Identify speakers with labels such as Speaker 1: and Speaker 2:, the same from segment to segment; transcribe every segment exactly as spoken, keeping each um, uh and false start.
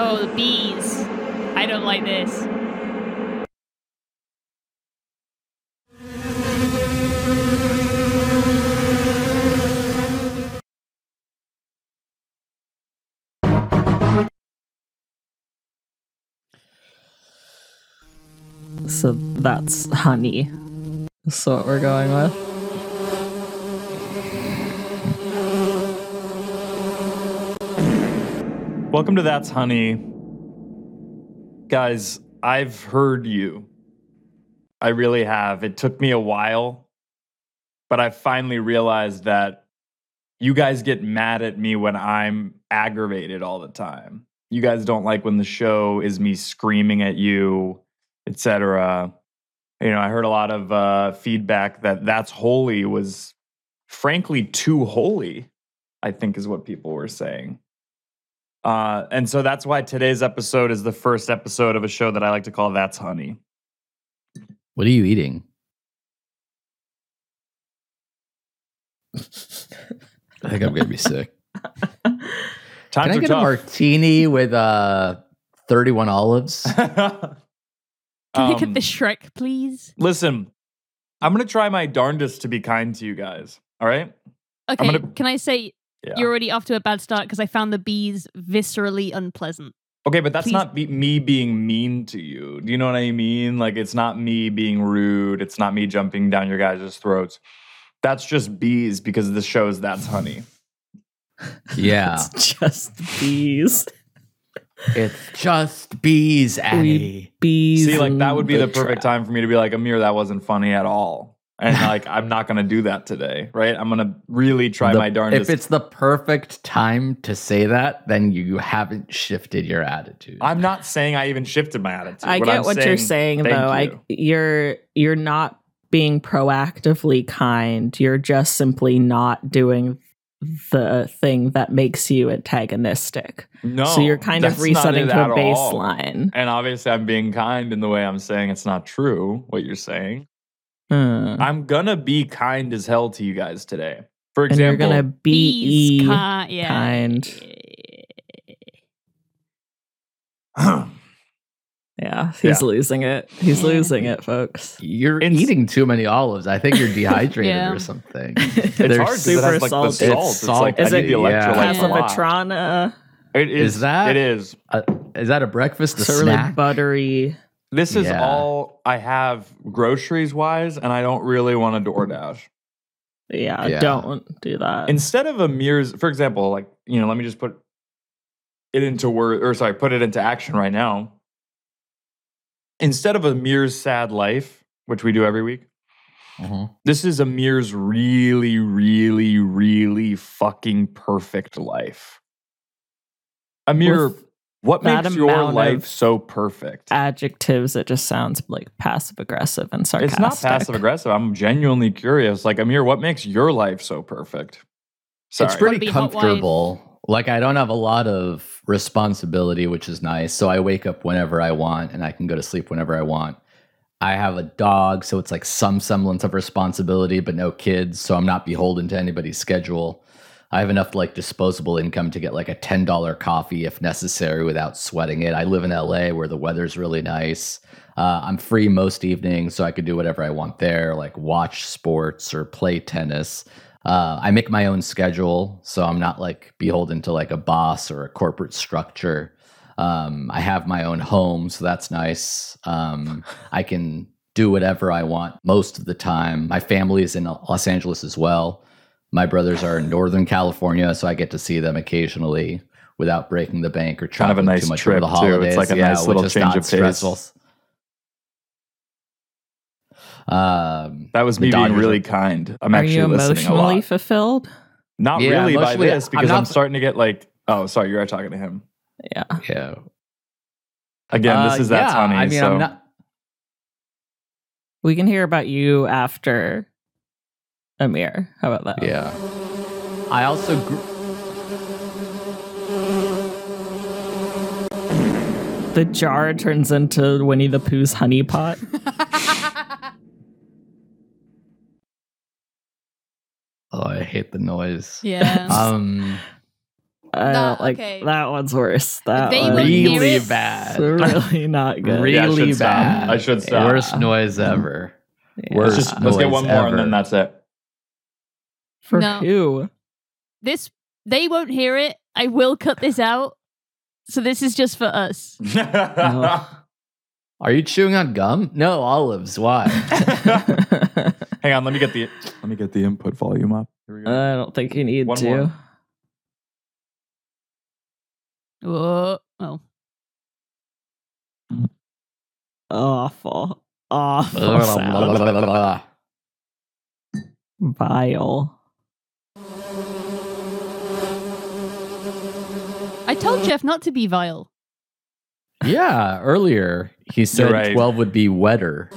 Speaker 1: Oh, the bees. I don't like this.
Speaker 2: So that's honey. That's what we're going with.
Speaker 3: Welcome to That's Honey. Guys, I've heard you. I really have. It took me a while, but I finally realized that you guys get mad at me when I'm aggravated all the time. You guys don't like when the show is me screaming at you, et cetera. You know, I heard a lot of uh, feedback that That's Holy was frankly too holy, I think is what people were saying. Uh, and so that's why today's episode is the first episode of a show that I like to call That's Honey.
Speaker 4: What are you eating? I think I'm gonna be sick.
Speaker 3: Times
Speaker 4: Can I
Speaker 3: are
Speaker 4: get
Speaker 3: tough.
Speaker 4: a martini with uh, thirty-one olives?
Speaker 1: Can I get
Speaker 3: Um,
Speaker 1: the Shrek, please?
Speaker 3: Listen, I'm going to try my darndest to be kind to you guys. All right?
Speaker 1: Okay,
Speaker 3: gonna-
Speaker 1: can I say
Speaker 3: Yeah.
Speaker 1: you're already off to a bad start because I found the bees viscerally unpleasant.
Speaker 3: Okay, but that's
Speaker 1: Please.
Speaker 3: not be- me being mean to you. Do you know what I mean? Like, it's not me being rude. It's not me jumping down your guys' throats. That's just bees because this show is That's Honey.
Speaker 4: Yeah,
Speaker 2: It's just bees.
Speaker 4: it's just bees, Addy.
Speaker 2: Bees.
Speaker 3: See, like, that
Speaker 2: in
Speaker 3: would be the,
Speaker 2: the
Speaker 3: perfect
Speaker 2: trap.
Speaker 3: time for me to be like, Amir, that wasn't funny at all. And, like, I'm not going to do that today, right? I'm going to really try
Speaker 4: The-
Speaker 3: my darndest.
Speaker 4: If it's the perfect time to say that, then you haven't shifted your attitude.
Speaker 3: I'm not saying I even shifted my attitude.
Speaker 2: I
Speaker 3: What
Speaker 2: get
Speaker 3: I'm
Speaker 2: what you're saying,
Speaker 3: thank
Speaker 2: though. I
Speaker 3: you.
Speaker 2: you're you're not being proactively kind. You're just simply not doing the thing that makes you antagonistic.
Speaker 3: No,
Speaker 2: so you're kind of
Speaker 3: that's not
Speaker 2: resetting
Speaker 3: it
Speaker 2: to a
Speaker 3: at all.
Speaker 2: baseline.
Speaker 3: And obviously, I'm being kind in the way I'm saying it's not true, what you're saying.
Speaker 2: Hmm.
Speaker 3: I'm gonna be kind as hell to you guys today. For
Speaker 2: And you're
Speaker 3: example,
Speaker 2: gonna
Speaker 1: Bees,
Speaker 2: be
Speaker 1: ca- yeah.
Speaker 2: kind. Yeah, he's
Speaker 3: Yeah.
Speaker 2: losing it. He's
Speaker 1: Yeah.
Speaker 2: losing it, folks.
Speaker 4: You're
Speaker 3: It's-
Speaker 4: eating too many olives. I think you're dehydrated
Speaker 1: Yeah.
Speaker 4: or something.
Speaker 3: it's
Speaker 4: They're
Speaker 3: hard because it
Speaker 2: super
Speaker 3: has like the
Speaker 2: salty.
Speaker 3: salt.
Speaker 4: It's
Speaker 3: It's, like
Speaker 4: salty,
Speaker 3: I need the
Speaker 4: yeah.
Speaker 3: electrolytes a lot.
Speaker 2: Casablanca.
Speaker 3: It is,
Speaker 4: Is that-
Speaker 3: It is.
Speaker 4: Uh, is that a breakfast? A
Speaker 2: It's really
Speaker 4: snack?
Speaker 2: buttery.
Speaker 3: This is
Speaker 4: Yeah.
Speaker 3: all I have groceries wise, and I don't really want to DoorDash.
Speaker 2: Yeah,
Speaker 4: Yeah.
Speaker 2: don't do that.
Speaker 3: Instead of Amir's, for example, like, you know, let me just put it into word, or sorry, put it into action right now. Instead of Amir's sad life, which we do every week,
Speaker 4: Mhm.
Speaker 3: this is Amir's really, really, really fucking perfect life. Amir,
Speaker 2: With
Speaker 3: what
Speaker 2: that
Speaker 3: makes your
Speaker 2: amount
Speaker 3: life
Speaker 2: of
Speaker 3: so perfect?
Speaker 2: Adjectives, it just sounds like passive aggressive and sarcastic.
Speaker 3: It's not passive aggressive. I'm genuinely curious. Like, Amir, what makes your life so perfect? Sorry.
Speaker 4: It's pretty
Speaker 1: Wanna be hot wife?
Speaker 4: comfortable. Like, I don't have a lot of responsibility, which is nice. So I wake up whenever I want and I can go to sleep whenever I want. I have a dog, so it's like some semblance of responsibility, but no kids. So I'm not beholden to anybody's schedule. I have enough like disposable income to get like a ten dollar coffee if necessary without sweating it. I live in L A where the weather's really nice. Uh, I'm free most evenings, so I could do whatever I want there, like watch sports or play tennis. Uh, I make my own schedule, so I'm not like beholden to like a boss or a corporate structure. Um, I have my own home, so that's nice. Um, I can do whatever I want most of the time. My family is in Los Angeles as well. My brothers are in Northern California, so I get to see them occasionally without breaking the bank or
Speaker 3: Kind of a
Speaker 4: traveling
Speaker 3: nice
Speaker 4: too much
Speaker 3: trip,
Speaker 4: over the
Speaker 3: too. It's
Speaker 4: holidays.
Speaker 3: like a
Speaker 4: yeah,
Speaker 3: nice
Speaker 4: which
Speaker 3: little
Speaker 4: is
Speaker 3: change
Speaker 4: not
Speaker 3: of pace.
Speaker 4: stressful. Um,
Speaker 3: That was
Speaker 4: the
Speaker 3: me being
Speaker 4: Dodgers
Speaker 3: really
Speaker 4: are-
Speaker 3: kind. I'm
Speaker 2: Are
Speaker 3: actually
Speaker 2: you
Speaker 3: listening a
Speaker 2: emotionally
Speaker 3: lot.
Speaker 2: fulfilled?
Speaker 3: Not
Speaker 4: Yeah,
Speaker 3: really by
Speaker 4: emotionally,
Speaker 3: this
Speaker 4: I'm
Speaker 3: because I'm,
Speaker 4: not-
Speaker 3: starting to get like, oh, sorry, you're talking to him.
Speaker 2: Yeah.
Speaker 4: Yeah.
Speaker 3: Again, this
Speaker 4: Uh,
Speaker 3: is That's
Speaker 4: yeah,
Speaker 3: Honey.
Speaker 4: I mean,
Speaker 3: so
Speaker 4: I'm not.
Speaker 2: We can hear about you after Amir. How about that?
Speaker 4: Yeah. I also grew.
Speaker 2: The jar turns into Winnie the Pooh's honey pot.
Speaker 4: Oh, I hate the noise.
Speaker 1: Yeah.
Speaker 4: Um,
Speaker 2: I
Speaker 1: Nah,
Speaker 2: don't like
Speaker 1: okay.
Speaker 2: that one's worse. That
Speaker 1: They
Speaker 2: one's
Speaker 1: won't hear
Speaker 4: Really
Speaker 1: it.
Speaker 4: bad.
Speaker 2: really not good.
Speaker 3: Yeah, I should
Speaker 4: Really
Speaker 3: stop.
Speaker 4: bad.
Speaker 3: I should stop.
Speaker 4: Worst noise ever.
Speaker 2: Yeah.
Speaker 4: Worst
Speaker 3: Let's, just, let's get
Speaker 4: noise
Speaker 3: one more
Speaker 4: ever.
Speaker 3: and then that's it.
Speaker 2: For
Speaker 1: No.
Speaker 2: who?
Speaker 1: This they won't hear it. I will cut this out. So this is just for us.
Speaker 2: No.
Speaker 4: Are you chewing on gum? No, olives. Why?
Speaker 3: Hang on, let me get the let me get the input volume up. Here we go.
Speaker 2: I don't think you need
Speaker 3: One
Speaker 2: to.
Speaker 3: more.
Speaker 1: Whoa. Oh.
Speaker 2: Awful. Awful sound. Vile.
Speaker 1: I told Jeff not to be vile.
Speaker 4: Yeah, earlier he said
Speaker 3: right.
Speaker 4: twelve would be wetter.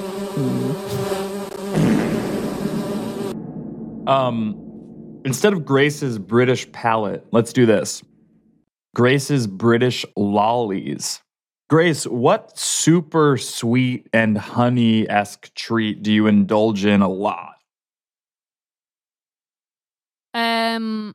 Speaker 3: Um, instead of Grace's British palate, let's do this. Grace's British lollies. Grace, what super sweet and honey-esque treat do you indulge in a lot?
Speaker 1: Um.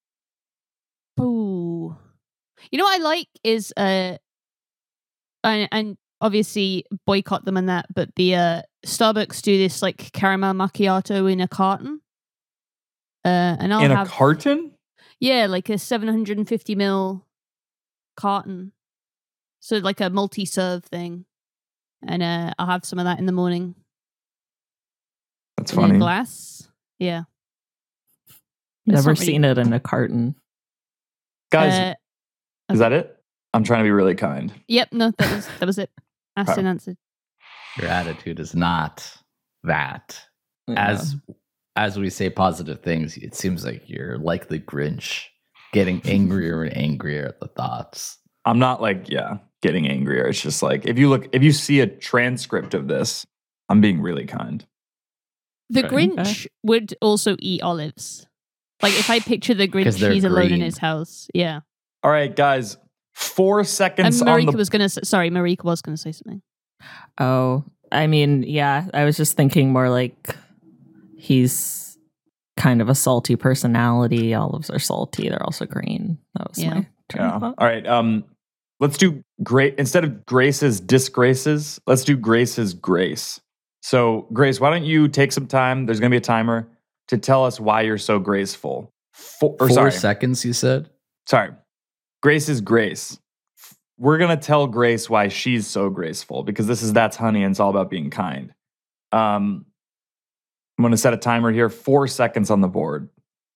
Speaker 1: Ooh. You know what I like is uh, and, and obviously boycott them and that, but the uh Starbucks do this like caramel macchiato in a carton. Uh, and I'll
Speaker 3: in
Speaker 1: have
Speaker 3: a carton?
Speaker 1: yeah, like a seven hundred fifty mil carton, so like a multi-serve thing, and uh, I'll have some of that in the morning.
Speaker 3: That's
Speaker 1: In a
Speaker 3: funny.
Speaker 1: glass, yeah. It's
Speaker 2: Never
Speaker 1: not really-
Speaker 2: seen it in a carton.
Speaker 3: Guys,
Speaker 1: Uh,
Speaker 3: is that it? I'm trying to be really kind.
Speaker 1: Yep, no, that was that was it. Asked
Speaker 3: Okay.
Speaker 1: and answered.
Speaker 4: Your attitude is not that.
Speaker 2: Yeah.
Speaker 4: As as we say positive things, it seems like you're like the Grinch, getting angrier and angrier at the thoughts.
Speaker 3: I'm not like, yeah, getting angrier. It's just like, if you look, if you see a transcript of this, I'm being really kind.
Speaker 1: The
Speaker 4: Okay.
Speaker 1: Grinch would also eat olives. Like if I picture the
Speaker 4: 'Cause
Speaker 1: Grinch,
Speaker 4: they're
Speaker 1: he's alone in
Speaker 4: green.
Speaker 1: his house. Yeah.
Speaker 3: All right, guys, four
Speaker 1: And
Speaker 3: seconds on
Speaker 1: Marika
Speaker 3: the
Speaker 1: was gonna say, sorry, Marika was gonna say something.
Speaker 2: Oh, I mean, yeah, I was just thinking more like he's kind of a salty personality. Olives are salty. They're also green. That was
Speaker 1: Yeah.
Speaker 2: my train
Speaker 3: Yeah.
Speaker 2: of thought.
Speaker 3: All right. Um, let's do great instead of Grace's disgraces. Let's do Grace's grace. So, Grace, why don't you take some time? There's going to be a timer to tell us why you're so graceful. Four, or
Speaker 4: Four
Speaker 3: sorry,
Speaker 4: seconds, you said?
Speaker 3: sorry. Grace's grace. We're going to tell Grace why she's so graceful because this is That's Honey and it's all about being kind. Um, I'm going to set a timer here. Four seconds on the board.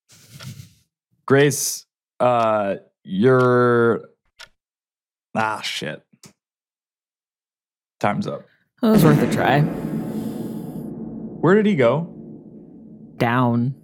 Speaker 3: Grace, uh, you're ah shit. Time's up.
Speaker 2: It was worth a try.
Speaker 3: Where did he go?
Speaker 2: Down.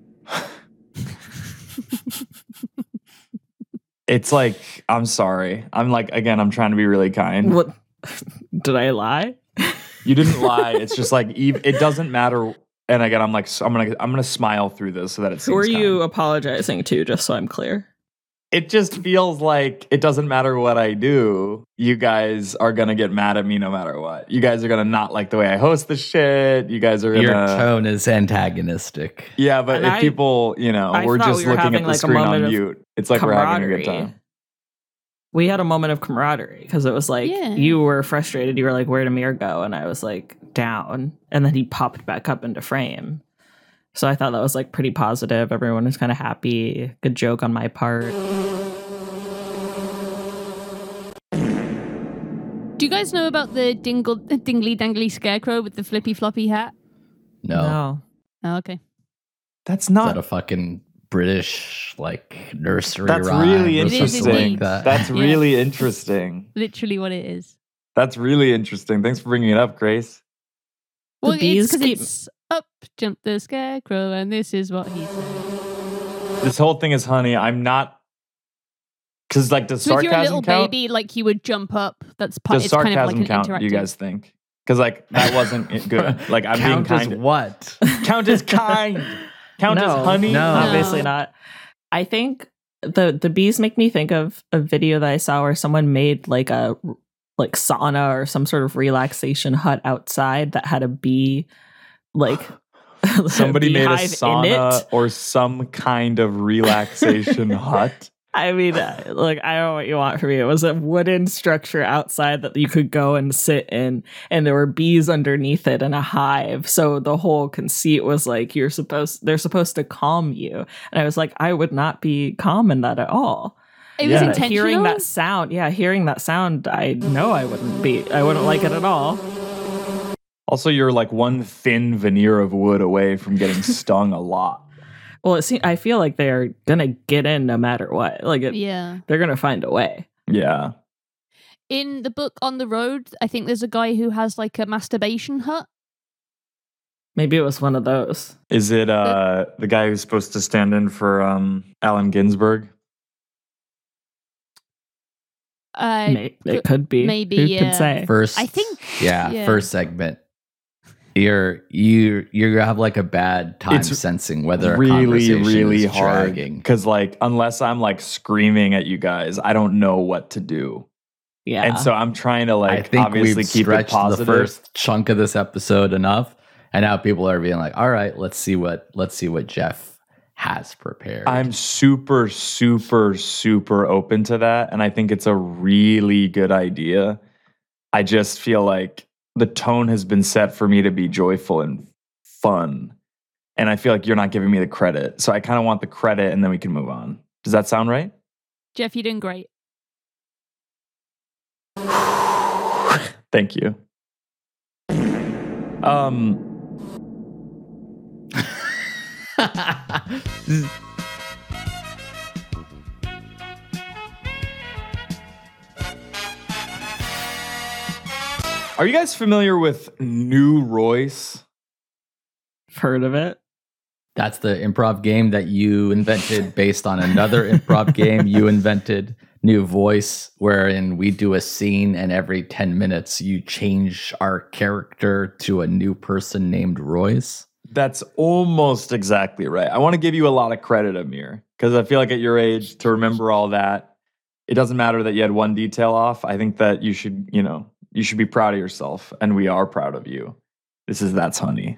Speaker 3: It's like, I'm sorry. I'm like, again, I'm trying to be really kind.
Speaker 2: What? Did I lie?
Speaker 3: You didn't lie. It's just like, ev- it doesn't matter. And again, I'm like, so I'm gonna, I'm gonna smile through this so that it seems
Speaker 2: Who are
Speaker 3: kind.
Speaker 2: you apologizing to? Just so I'm clear.
Speaker 3: It just feels like it doesn't matter what I do. You guys are gonna get mad at me no matter what. You guys are gonna not like the way I host the shit. You guys are gonna.
Speaker 4: Your tone is antagonistic.
Speaker 3: Yeah, but
Speaker 2: And
Speaker 3: if
Speaker 2: I-
Speaker 3: people, you know,
Speaker 2: I
Speaker 3: we're
Speaker 2: thought
Speaker 3: just
Speaker 2: we were
Speaker 3: looking
Speaker 2: having,
Speaker 3: at the
Speaker 2: like, a
Speaker 3: screen on
Speaker 2: moment of
Speaker 3: mute. It's like we're having a good
Speaker 2: Camaraderie.
Speaker 3: time.
Speaker 2: We had a moment of camaraderie because it was like
Speaker 1: Yeah.
Speaker 2: you were frustrated. You were like, "Where'd Amir go?" And I was like, "Down." And then he popped back up into frame. So I thought that was like pretty positive. Everyone was kind of happy. Good joke on my part.
Speaker 1: Do you guys know about the dingle, dingly dangly scarecrow with the flippy floppy hat?
Speaker 4: No.
Speaker 1: Oh, okay.
Speaker 3: That's
Speaker 4: Is
Speaker 3: not.
Speaker 4: that a fucking British like nursery
Speaker 3: That's
Speaker 4: rhyme
Speaker 3: really
Speaker 4: or
Speaker 1: It is
Speaker 4: something
Speaker 1: indeed.
Speaker 4: like that?
Speaker 3: That's
Speaker 1: Yeah.
Speaker 3: really interesting.
Speaker 1: Literally what it is.
Speaker 3: That's really interesting. Thanks for bringing it up, Grace.
Speaker 1: Well, it's
Speaker 2: bees
Speaker 1: because
Speaker 2: keep-
Speaker 1: it's up jumped the scarecrow, and this is what he said.
Speaker 3: This whole thing is honey. I'm not. Because, like, does
Speaker 1: So if you're a
Speaker 3: sarcasm
Speaker 1: little
Speaker 3: count?
Speaker 1: baby, like you would jump up. That's part.
Speaker 3: Does
Speaker 1: It's kind of like
Speaker 3: sarcasm
Speaker 1: an
Speaker 3: count?
Speaker 1: interactive.
Speaker 3: Do you guys think? Because, like, that wasn't it good. Like, I'm
Speaker 4: Count
Speaker 3: being
Speaker 4: as
Speaker 3: kind.
Speaker 4: what?
Speaker 3: Count as kind. Count
Speaker 2: No,
Speaker 3: as honey.
Speaker 4: no.
Speaker 2: Obviously
Speaker 1: No.
Speaker 2: not. I think the the bees make me think of a video that I saw where someone made like a like sauna or some sort of relaxation hut outside that had a bee like
Speaker 3: Somebody made a
Speaker 2: beehive in
Speaker 3: sauna
Speaker 2: it.
Speaker 3: or some kind of relaxation hut.
Speaker 2: I mean, uh, look, I don't know what you want from me. It was a wooden structure outside that you could go and sit in, and there were bees underneath it in a hive. So the whole conceit was like you're supposed they're supposed to calm you. And I was like, I would not be calm in that at all.
Speaker 1: It
Speaker 3: Yeah.
Speaker 1: was intentional.
Speaker 2: Hearing that sound, yeah, hearing that sound, I know I wouldn't be. I wouldn't like it at all.
Speaker 3: Also, you're like one thin veneer of wood away from getting stung a lot.
Speaker 2: Well, it seems, I feel like they're gonna get in no matter what. Like, it,
Speaker 1: Yeah.
Speaker 2: they're gonna find a way.
Speaker 3: Yeah.
Speaker 1: In the book On the Road, I think there's a guy who has like a masturbation hut.
Speaker 2: Maybe it was one of those.
Speaker 3: Is it uh the guy who's supposed to stand in for um Allen Ginsberg?
Speaker 1: Uh,
Speaker 2: May- it could be.
Speaker 1: maybe,
Speaker 2: Who
Speaker 1: yeah.
Speaker 2: could say?
Speaker 4: First,
Speaker 1: I think-
Speaker 4: yeah,
Speaker 1: yeah.
Speaker 4: first segment. You're you you're gonna have like a bad time
Speaker 3: It's
Speaker 4: sensing whether a
Speaker 3: really,
Speaker 4: conversation
Speaker 3: really
Speaker 4: is
Speaker 3: hard.
Speaker 4: dragging.
Speaker 3: Because like unless I'm like screaming at you guys, I don't know what to do.
Speaker 2: Yeah.
Speaker 3: And so I'm trying to like
Speaker 4: I think
Speaker 3: obviously
Speaker 4: we've
Speaker 3: keep it
Speaker 4: stretched the
Speaker 3: positive.
Speaker 4: first chunk of this episode enough, and now people are being like, "All right, let's see what let's see what Jeff has prepared."
Speaker 3: I'm super, super, super open to that. And I think it's a really good idea. I just feel like the tone has been set for me to be joyful and fun. And I feel like you're not giving me the credit. So I kind of want the credit and then we can move on. Does that sound right?
Speaker 1: Jeff, you're doing great.
Speaker 3: Thank you. Um, are you guys familiar with New Royce?
Speaker 2: Heard of it.
Speaker 4: That's the improv game that you invented based on another improv game you invented, New Voice, wherein we do a scene and every ten minutes you change our character to a new person named Royce.
Speaker 3: That's almost exactly right. I want to give you a lot of credit, Amir, because I feel like at your age to remember all that, it doesn't matter that you had one detail off. I think that you should, you know, you should be proud of yourself, and we are proud of you. This is That's Honey.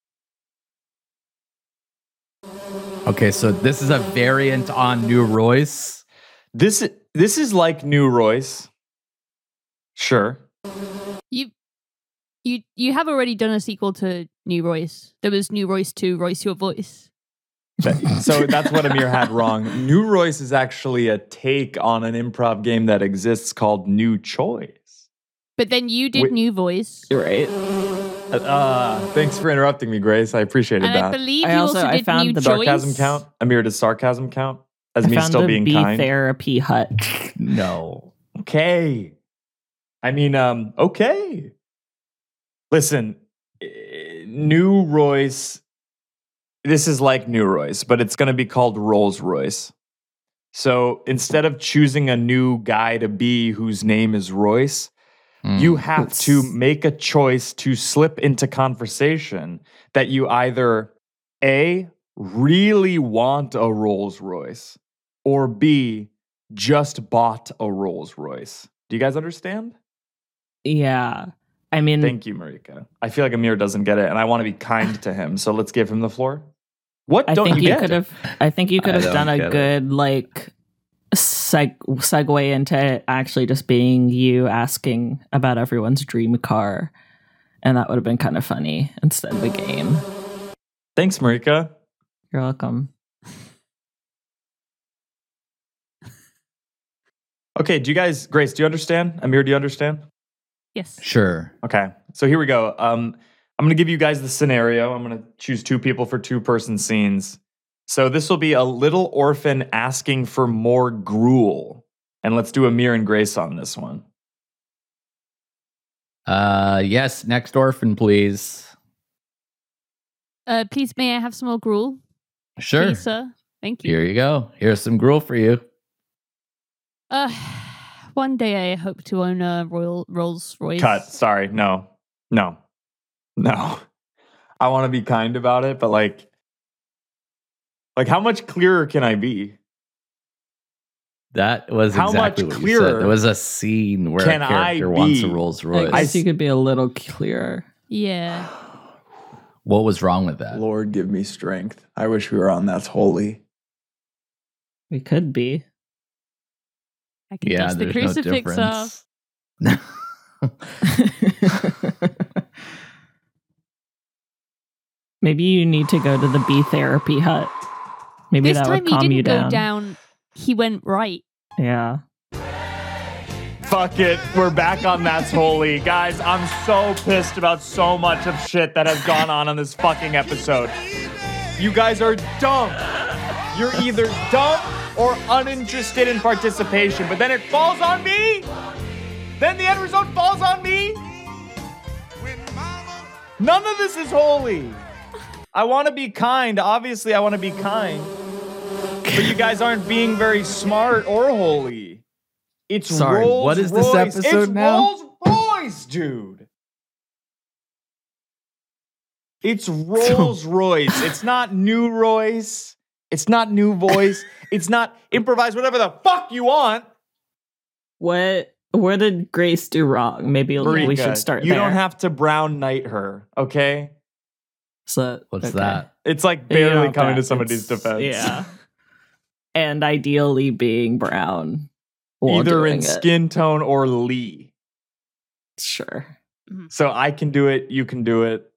Speaker 4: Okay, so this is a variant on New Royce.
Speaker 3: This this is like New Royce. Sure.
Speaker 1: You, you, you have already done a sequel to New Royce. There was New Royce two, Royce Your Voice.
Speaker 3: So that's what Amir had wrong. New Royce is actually a take on an improv game that exists called New Choice.
Speaker 1: But then you did
Speaker 3: Wait-
Speaker 1: New Voice,
Speaker 2: You're right.
Speaker 3: Uh, thanks for interrupting me, Grace. I appreciated
Speaker 1: and I
Speaker 3: that.
Speaker 1: believe
Speaker 2: I
Speaker 1: you
Speaker 2: also-
Speaker 1: also,
Speaker 2: I
Speaker 1: did
Speaker 2: found
Speaker 1: New
Speaker 2: the
Speaker 1: Choice.
Speaker 3: Sarcasm count? Amir, does sarcasm count? As
Speaker 2: I
Speaker 3: me
Speaker 2: found
Speaker 3: still
Speaker 2: the
Speaker 3: being
Speaker 2: bee
Speaker 3: kind?
Speaker 2: therapy hut.
Speaker 4: No.
Speaker 3: Okay. I mean, um, okay. Listen, eh, New Royce, this is like New Royce, but it's going to be called Rolls Royce. So instead of choosing a new guy to be whose name is Royce,
Speaker 4: Mm.
Speaker 3: you have
Speaker 2: It's-
Speaker 3: to make a choice to slip into conversation that you either A, really want a Rolls Royce, or B, just bought a Rolls Royce. Do you guys understand?
Speaker 2: Yeah. I mean,
Speaker 3: Thank you, Marika. I feel like Amir doesn't get it, and I want to be kind to him. So let's give him the floor. What
Speaker 2: I
Speaker 3: don't
Speaker 2: think
Speaker 3: you
Speaker 2: you
Speaker 3: get?
Speaker 2: could have. I think you could
Speaker 4: I
Speaker 2: have
Speaker 4: don't
Speaker 2: done a
Speaker 4: get it.
Speaker 2: good like seg- segue into it actually just being you asking about everyone's dream car, and that would have been kind of funny instead of a game.
Speaker 3: Thanks, Marika.
Speaker 2: You're welcome.
Speaker 3: Okay, do you guys, Grace, do you understand? Amir, do you understand?
Speaker 1: Yes.
Speaker 4: Sure.
Speaker 3: Okay, so here we go. Um, I'm going to give you guys the scenario. I'm going to choose two people for two-person scenes. So this will be a little orphan asking for more gruel. And let's do Amir and Grace on this one.
Speaker 4: Uh, yes, next orphan, please.
Speaker 1: Uh, please, may I have some more gruel?
Speaker 4: Sure.
Speaker 1: Please, sir. Thank you.
Speaker 4: Here you go. Here's some gruel for you.
Speaker 1: Uh, one day I hope to own a Royal Rolls Royce.
Speaker 3: Cut. Sorry. No. No. No. I want to be kind about it, but like, like how much clearer can I be?
Speaker 4: That was
Speaker 3: How
Speaker 4: exactly
Speaker 3: much
Speaker 4: what you said.
Speaker 3: clearer
Speaker 4: There was a scene where
Speaker 3: can
Speaker 4: a
Speaker 3: I
Speaker 4: character wants a
Speaker 3: be?
Speaker 4: Rolls
Speaker 2: I
Speaker 4: Royce.
Speaker 2: guess you could be a little clearer.
Speaker 1: Yeah.
Speaker 4: What was wrong with that?
Speaker 3: Lord, give me strength. I wish we were on That's Holy.
Speaker 2: We could be.
Speaker 1: I can
Speaker 4: Yeah,
Speaker 1: dust the
Speaker 4: there's no
Speaker 1: crucifix off.
Speaker 4: difference.
Speaker 2: Maybe you need to go to the bee therapy hut. Maybe
Speaker 1: This
Speaker 2: that
Speaker 1: time
Speaker 2: would
Speaker 1: he
Speaker 2: calm
Speaker 1: didn't
Speaker 2: you
Speaker 1: go
Speaker 2: down.
Speaker 1: down. He went right.
Speaker 2: Yeah.
Speaker 3: Fuck it. We're back on That's Holy. Guys, I'm so pissed about so much of shit that has gone on on this fucking episode. You guys are dumb. You're either dumb or uninterested in participation, but then it falls on me. Then the end result falls on me. None of this is holy. I want to be kind. Obviously, I want to be kind. But you guys aren't being very smart or holy. It's
Speaker 4: Sorry,
Speaker 3: Rolls
Speaker 4: what is this
Speaker 3: Royce.
Speaker 4: episode
Speaker 3: it's
Speaker 4: now?
Speaker 3: Rolls Royce, dude. It's Rolls Royce. It's not New Royce. It's not New Voice. It's not improvise whatever the fuck you want.
Speaker 2: What what did Grace do wrong? Maybe we
Speaker 3: Marika,
Speaker 2: should start
Speaker 3: You
Speaker 2: there.
Speaker 3: don't have to brown knight her, okay?
Speaker 2: So,
Speaker 4: What's
Speaker 2: okay.
Speaker 4: that?
Speaker 3: It's like
Speaker 2: You
Speaker 3: barely
Speaker 2: don't
Speaker 3: coming to
Speaker 2: have-
Speaker 3: somebody's
Speaker 2: it's-
Speaker 3: defense.
Speaker 2: Yeah. And ideally being brown. while
Speaker 3: Either in
Speaker 2: doing it.
Speaker 3: skin tone or Lee.
Speaker 2: Sure.
Speaker 3: So I can do it, you can do it.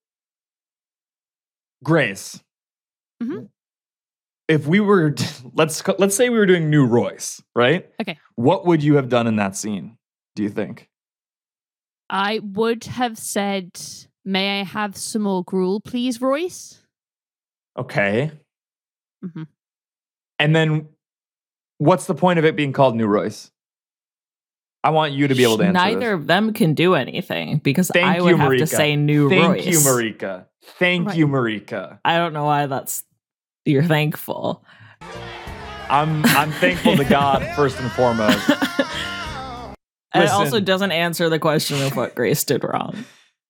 Speaker 3: Grace.
Speaker 1: Mhm.
Speaker 3: If we were let's let's say we were doing New Royce, right?
Speaker 1: Okay.
Speaker 3: What would you have done in that scene, do you think?
Speaker 1: I would have said, "May I have some more gruel, please, Royce?"
Speaker 3: Okay.
Speaker 1: Mhm.
Speaker 3: And then what's the point of it being called New Royce? I want you to be able to answer
Speaker 2: Neither
Speaker 3: this.
Speaker 2: of them can do anything because
Speaker 3: Thank
Speaker 2: I
Speaker 3: you,
Speaker 2: would have
Speaker 3: Marika.
Speaker 2: to say New
Speaker 3: Thank
Speaker 2: Royce.
Speaker 3: you, Marika. Thank
Speaker 1: Right.
Speaker 3: you, Marika.
Speaker 2: I don't know why that's you're thankful.
Speaker 3: I'm I'm thankful to God first and foremost.
Speaker 2: And it
Speaker 3: Listen.
Speaker 2: also doesn't answer the question of what Grace did wrong.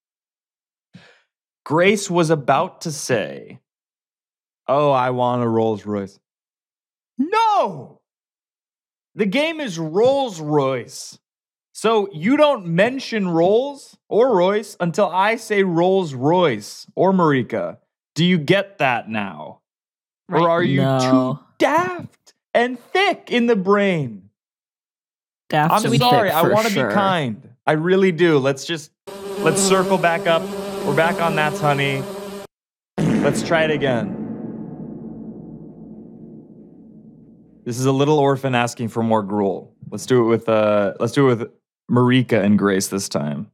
Speaker 3: Grace was about to say, "Oh, I want a Rolls Royce." No! The game is Rolls Royce. So you don't mention Rolls or Royce until I say Rolls Royce or Marika. Do you get that now?
Speaker 1: Right.
Speaker 3: Or are you
Speaker 2: No.
Speaker 3: too daft and thick in the brain?
Speaker 2: Daft
Speaker 3: I'm
Speaker 2: and
Speaker 3: sorry.
Speaker 2: thick
Speaker 3: I
Speaker 2: for
Speaker 3: want to
Speaker 2: sure.
Speaker 3: be kind. I really do. Let's just let's circle back up. We're back on That's Honey. Let's try it again. This is a little orphan asking for more gruel. Let's do it with uh let's do it with Marika and Grace this time.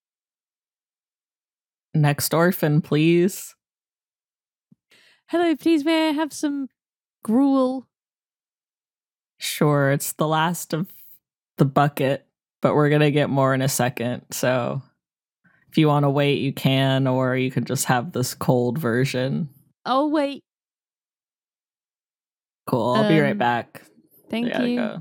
Speaker 2: Next orphan, please.
Speaker 1: Hello, please, may I have some gruel?
Speaker 2: Sure, it's the last of the bucket, but we're gonna get more in a second. So if you want to wait, you can, or you can just have this cold version.
Speaker 1: Oh, wait.
Speaker 2: Cool. I'll be right
Speaker 1: Um,
Speaker 2: back.
Speaker 1: Thank
Speaker 2: Gotta
Speaker 1: you.
Speaker 2: go.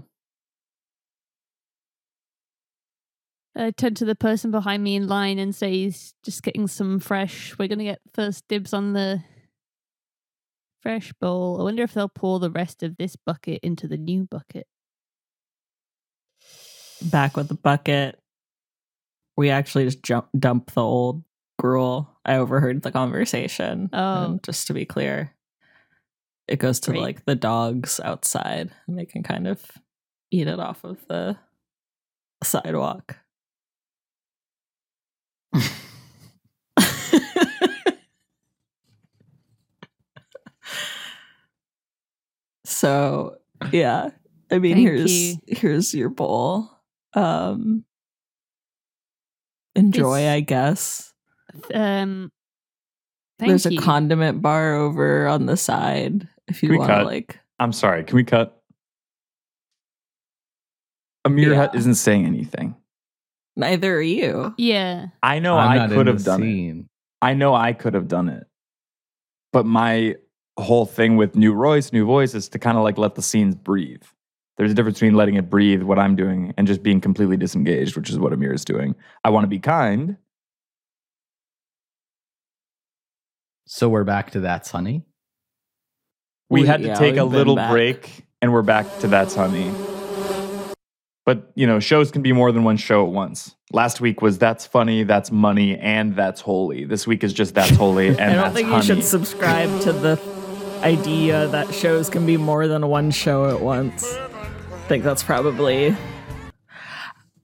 Speaker 1: I turn to the person behind me in line and say, "He's just getting some fresh. We're going to get first dibs on the fresh bowl. I wonder if they'll pour the rest of this bucket into the new bucket."
Speaker 2: Back with the bucket. We actually just jump, dump the old gruel. I overheard the conversation.
Speaker 1: Oh.
Speaker 2: And just to be clear, it goes to
Speaker 1: Great.
Speaker 2: like the dogs outside, and they can kind of eat it off of the sidewalk. So yeah, I mean,
Speaker 1: Thank
Speaker 2: here's
Speaker 1: you.
Speaker 2: here's your bowl. Um, enjoy,
Speaker 1: This-
Speaker 2: I guess.
Speaker 1: Um, thank
Speaker 2: There's
Speaker 1: you.
Speaker 2: a condiment bar over on the side if you
Speaker 3: Can we
Speaker 2: want to
Speaker 3: cut?
Speaker 2: like.
Speaker 3: I'm sorry, can we cut? Amir
Speaker 2: Yeah.
Speaker 3: Hut isn't saying anything.
Speaker 2: Neither are you.
Speaker 1: Yeah.
Speaker 3: I know
Speaker 4: I'm
Speaker 3: I
Speaker 4: not
Speaker 3: could
Speaker 4: in
Speaker 3: have
Speaker 4: the
Speaker 3: done it.
Speaker 4: scene.
Speaker 3: I know I could have done it. But my whole thing with New Royce, New Voice is to kind of like let the scenes breathe. There's a difference between letting it breathe, what I'm doing, and just being completely disengaged, which is what Amir is doing. I want to be kind.
Speaker 4: So we're back to That's Honey.
Speaker 3: We
Speaker 2: We-
Speaker 3: had to
Speaker 2: yeah,
Speaker 3: take a
Speaker 2: we've been
Speaker 3: little
Speaker 2: back.
Speaker 3: break, and we're back to That's Honey. But, you know, shows can be more than one show at once. Last week was That's Funny, That's Money, and That's Holy. This week is just That's Holy and
Speaker 2: I don't
Speaker 3: That's
Speaker 2: think
Speaker 3: Honey.
Speaker 2: you should subscribe to the idea that shows can be more than one show at once. I think that's probably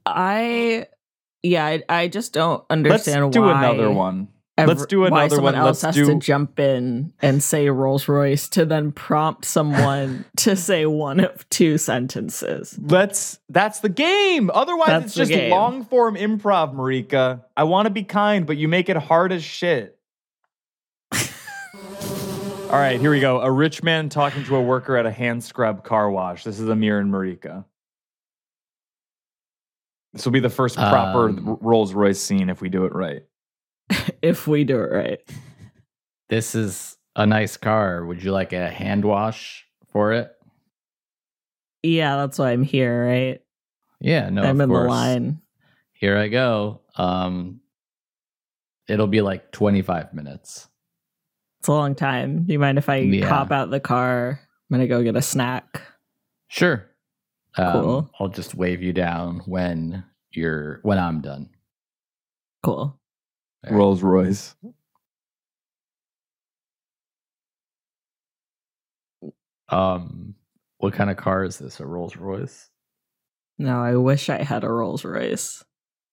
Speaker 2: I yeah, I, I just don't
Speaker 3: Let's
Speaker 2: understand
Speaker 3: do
Speaker 2: why
Speaker 3: another one.
Speaker 2: ever-
Speaker 3: Let's do
Speaker 2: why
Speaker 3: another
Speaker 2: someone
Speaker 3: one.
Speaker 2: else
Speaker 3: Let's
Speaker 2: has
Speaker 3: do
Speaker 2: to jump in and say Rolls Royce to then prompt someone to say one of two sentences.
Speaker 3: Let's that's the game. Otherwise
Speaker 2: That's
Speaker 3: it's
Speaker 2: the
Speaker 3: just
Speaker 2: game.
Speaker 3: long form improv, Marika. I want to be kind, but you make it hard as shit. All right, here we go. A rich man talking to a worker at a hand scrub car wash. This is Amir and Marika. This will be the first proper
Speaker 4: Um,
Speaker 3: Rolls Royce scene if we do it right.
Speaker 2: If we do it right.
Speaker 4: This is a nice car. Would you like a hand wash for it?
Speaker 2: Yeah, that's why I'm here, right?
Speaker 4: Yeah, no,
Speaker 2: I'm
Speaker 4: of
Speaker 2: in
Speaker 4: course.
Speaker 2: the line.
Speaker 4: Here I go. Um, it'll be like twenty-five minutes.
Speaker 2: It's a long time. Do you mind if I
Speaker 4: Yeah.
Speaker 2: hop out the car? I'm gonna go get a snack.
Speaker 4: Sure. Um,
Speaker 2: Cool.
Speaker 4: I'll just wave you down when you're when I'm done.
Speaker 2: Cool.
Speaker 4: All right.
Speaker 3: Rolls Royce.
Speaker 4: Um, what kind of car is this? A Rolls Royce?
Speaker 2: No, I wish I had a Rolls Royce.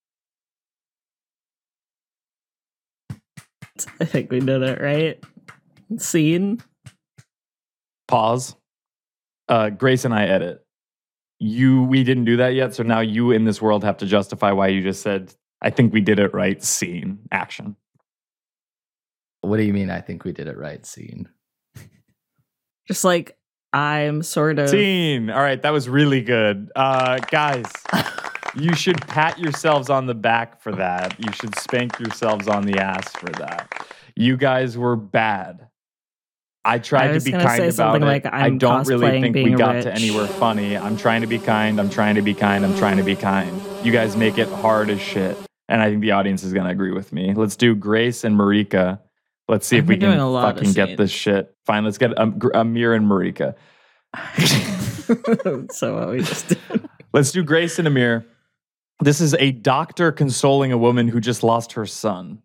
Speaker 2: I think we did it right. Scene.
Speaker 3: Pause. Uh, Grace and I edit. You, we didn't do that yet, so now you in this world have to justify why you just said, I think we did it right, scene, action.
Speaker 4: What do you mean? I think we did it right. Scene.
Speaker 2: Just like I'm sort of
Speaker 3: Scene. All right, that was really good. Uh, guys, you should pat yourselves on the back for that. You should spank yourselves on the ass for that. You guys were bad. I tried
Speaker 2: I
Speaker 3: to
Speaker 2: was
Speaker 3: be
Speaker 2: gonna
Speaker 3: kind
Speaker 2: say
Speaker 3: about
Speaker 2: something
Speaker 3: it.
Speaker 2: like,
Speaker 3: I
Speaker 2: I'm
Speaker 3: don't really
Speaker 2: cosplaying
Speaker 3: think we
Speaker 2: being
Speaker 3: got to
Speaker 2: rich.
Speaker 3: anywhere funny. I'm trying to be kind. I'm trying to be kind. I'm trying to be kind. You guys make it hard as shit. And I think the audience is going to agree with me. Let's do Grace and Marika. Let's see
Speaker 2: I've
Speaker 3: if we
Speaker 2: been doing
Speaker 3: can
Speaker 2: a lot of
Speaker 3: fucking get this
Speaker 2: scenes.
Speaker 3: shit. Fine, let's get um, Gr- Amir and Marika.
Speaker 2: So what we just did.
Speaker 3: Let's do Grace and Amir. This is a doctor consoling a woman who just lost her son.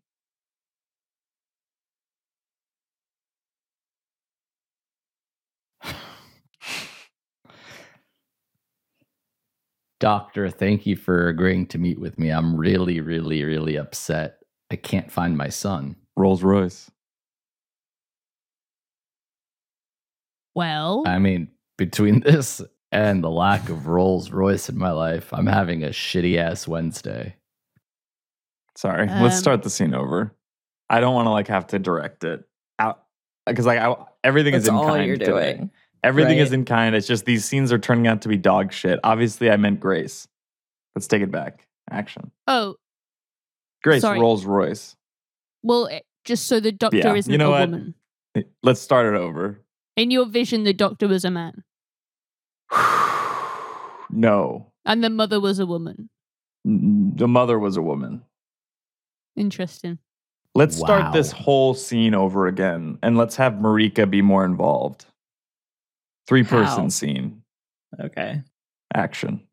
Speaker 4: Doctor, thank you for agreeing to meet with me. I'm really, really, really upset. I can't find my son.
Speaker 3: Rolls Royce.
Speaker 1: Well,
Speaker 4: I mean, between this and the lack of Rolls Royce in my life, I'm having a shitty ass Wednesday.
Speaker 3: Sorry,
Speaker 1: Um,
Speaker 3: let's start the scene over. I don't want to like have to direct it out because like I, everything
Speaker 2: That's
Speaker 3: is in
Speaker 2: all
Speaker 3: kind.
Speaker 2: you're
Speaker 3: today.
Speaker 2: doing.
Speaker 3: Everything is
Speaker 2: right?
Speaker 3: in kind. It's just these scenes are turning out to be dog shit. Obviously, I meant Grace. Let's take it back. Action.
Speaker 1: oh,
Speaker 3: Grace,
Speaker 1: Sorry.
Speaker 3: Rolls Royce.
Speaker 1: well, it, just so the doctor
Speaker 3: Yeah,
Speaker 1: isn't
Speaker 3: you know
Speaker 1: a
Speaker 3: what?
Speaker 1: woman.
Speaker 3: Let's start it over.
Speaker 1: In your vision, the doctor was a man,
Speaker 3: No,
Speaker 1: and the mother was a woman.
Speaker 3: the mother was a woman.
Speaker 1: Interesting.
Speaker 3: Let's start
Speaker 4: Wow.
Speaker 3: this whole scene over again, and let's have Marika be more involved. Three person
Speaker 2: How?
Speaker 3: scene.
Speaker 2: Okay.
Speaker 3: Action.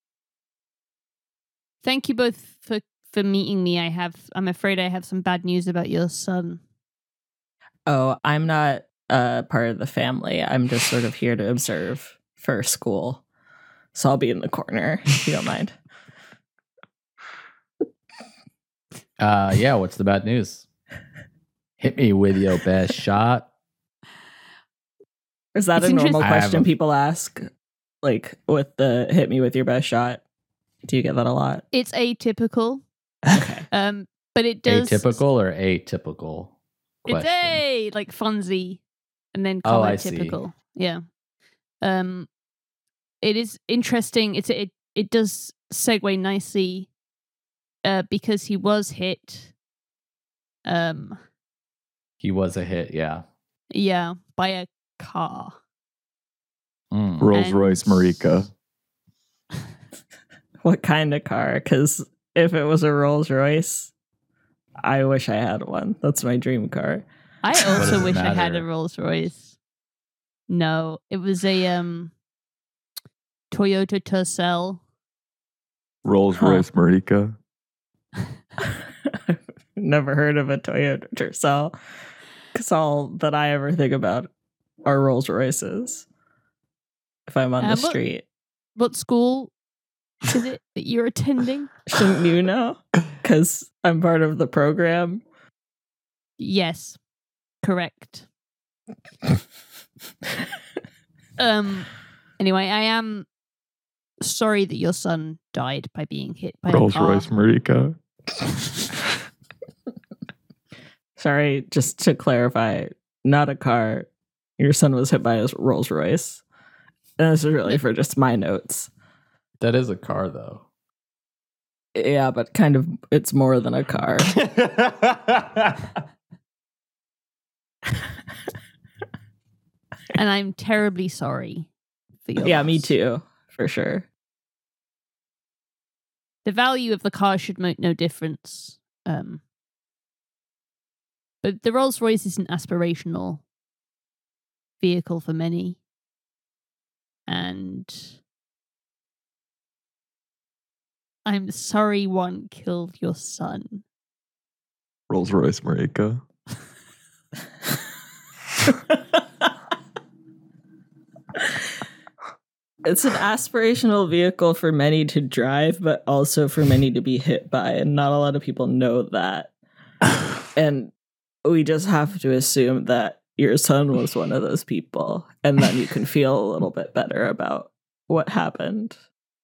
Speaker 1: Thank you both for for meeting me. I have. I'm afraid I have some bad news about your son.
Speaker 2: Oh, I'm not uh, part of the family. I'm just sort of here to observe for school. So I'll be in the corner if you don't mind.
Speaker 4: Uh, yeah, what's the bad news? Hit me with your best shot.
Speaker 2: Is that
Speaker 1: It's
Speaker 2: a normal
Speaker 1: interesting-
Speaker 4: I have
Speaker 2: question
Speaker 4: a-
Speaker 2: people ask? Like with the hit me with your best shot? Do you get that a lot?
Speaker 1: It's atypical,
Speaker 2: Okay.
Speaker 1: um, but it does.
Speaker 4: Atypical or atypical?
Speaker 1: It's
Speaker 4: Question.
Speaker 1: a like Fonzie, and then
Speaker 4: Oh,
Speaker 1: comma
Speaker 4: I see.
Speaker 1: typical. Yeah. Um, it is interesting. It's it it does segue nicely, uh, because he was hit. Um,
Speaker 4: He was a hit, yeah.
Speaker 1: yeah, by a car.
Speaker 4: Mm.
Speaker 3: Rolls
Speaker 1: And-
Speaker 3: Royce Marika.
Speaker 2: What kind of car? Because if it was a Rolls Royce, I wish I had one. That's my dream car.
Speaker 1: I
Speaker 4: does
Speaker 1: also
Speaker 4: it
Speaker 1: wish I had a
Speaker 4: matter?
Speaker 1: Rolls Royce. No, it was a um Toyota Tercel.
Speaker 3: Rolls
Speaker 2: Huh.
Speaker 3: Royce Marika.
Speaker 2: I've never heard of a Toyota Tercel. Because all that I ever think about are Rolls Royces. If I'm on
Speaker 1: Uh,
Speaker 2: the
Speaker 1: what-
Speaker 2: street.
Speaker 1: What school is it that you're attending?
Speaker 2: Shouldn't you know? Because I'm part of the program.
Speaker 1: Yes, correct. um. Anyway, I am sorry that your son died by being hit by
Speaker 3: Rolls
Speaker 1: a car.
Speaker 3: Royce Marika.
Speaker 2: Sorry, just to clarify, not a car. Your son was hit by a Rolls Royce. And this is really for just my notes.
Speaker 4: That is a car, though.
Speaker 2: Yeah, but kind of, it's more than a car.
Speaker 1: And I'm terribly sorry for your
Speaker 2: Yeah, me
Speaker 1: loss.
Speaker 2: too, for sure.
Speaker 1: The value of the car should make no difference. Um, but the Rolls Royce is an aspirational vehicle for many. And I'm sorry one killed your son.
Speaker 3: Rolls Royce Marika.
Speaker 2: It's an aspirational vehicle for many to drive, but also for many to be hit by. And not a lot of people know that. And we just have to assume that your son was one of those people. And then you can feel a little bit better about what happened.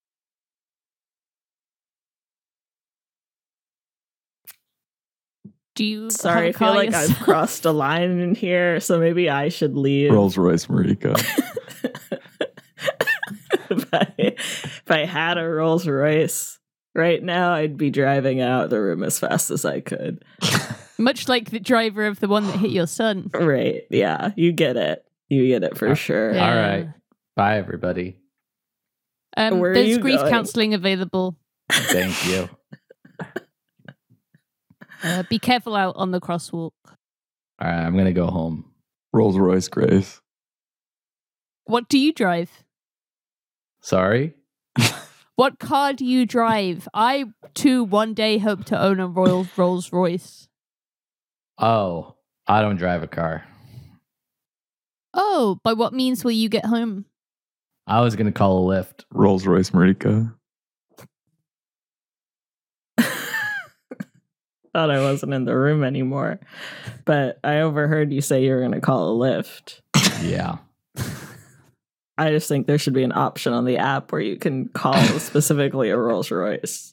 Speaker 1: Do you
Speaker 2: Sorry, I
Speaker 1: have a
Speaker 2: feel
Speaker 1: car
Speaker 2: like I've
Speaker 1: yourself?
Speaker 2: crossed a line in here, so maybe I should leave.
Speaker 3: Rolls Royce Marika.
Speaker 2: if, I, if I had a Rolls Royce right now, I'd be driving out the room as fast as I could.
Speaker 1: Much like the driver of the one that hit your son.
Speaker 2: Right. Yeah. You get it. You get it for
Speaker 4: Uh,
Speaker 2: sure.
Speaker 1: Yeah.
Speaker 4: All right. Bye, everybody.
Speaker 1: Um,
Speaker 2: Where are
Speaker 1: there's
Speaker 2: you
Speaker 1: grief
Speaker 2: going?
Speaker 1: counselling available.
Speaker 4: Thank you.
Speaker 1: Uh, be careful out on the crosswalk.
Speaker 4: All right, I'm going to go home.
Speaker 3: Rolls Royce Grace.
Speaker 1: What do you drive?
Speaker 4: Sorry?
Speaker 1: What car do you drive? I, too, one day hope to own a Royal Rolls Royce.
Speaker 4: Oh, I don't drive a car.
Speaker 1: Oh, by what means will you get home?
Speaker 4: I was going to call a lift.
Speaker 3: Rolls Royce Marika.
Speaker 2: Thought I wasn't in the room anymore, but I overheard you say you were going to call a lift.
Speaker 4: Yeah.
Speaker 2: I just think there should be an option on the app where you can call specifically a Rolls Royce.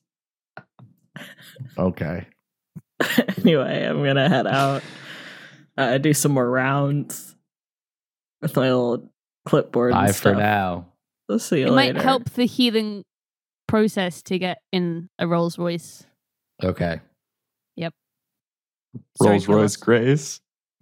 Speaker 4: Okay.
Speaker 2: Anyway, I'm going to head out, uh, do some more rounds with my little clipboard
Speaker 4: Bye
Speaker 2: and
Speaker 4: for
Speaker 2: stuff.
Speaker 4: now.
Speaker 2: I'll see you
Speaker 1: It
Speaker 2: later.
Speaker 1: might help the healing process to get in a Rolls Royce.
Speaker 4: Okay.
Speaker 1: Sorry
Speaker 3: Rolls
Speaker 1: for your
Speaker 3: Royce
Speaker 1: loss.
Speaker 3: Grace.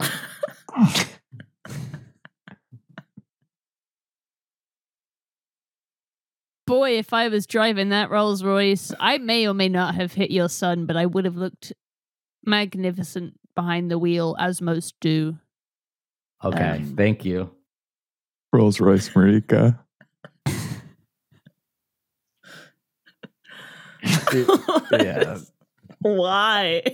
Speaker 1: Boy, if I was driving that Rolls Royce, I may or may not have hit your son, but I would have looked magnificent behind the wheel, as most do.
Speaker 4: Okay.
Speaker 1: Um,
Speaker 4: Thank you.
Speaker 3: Rolls Royce Marika.
Speaker 4: Yeah.
Speaker 2: Why?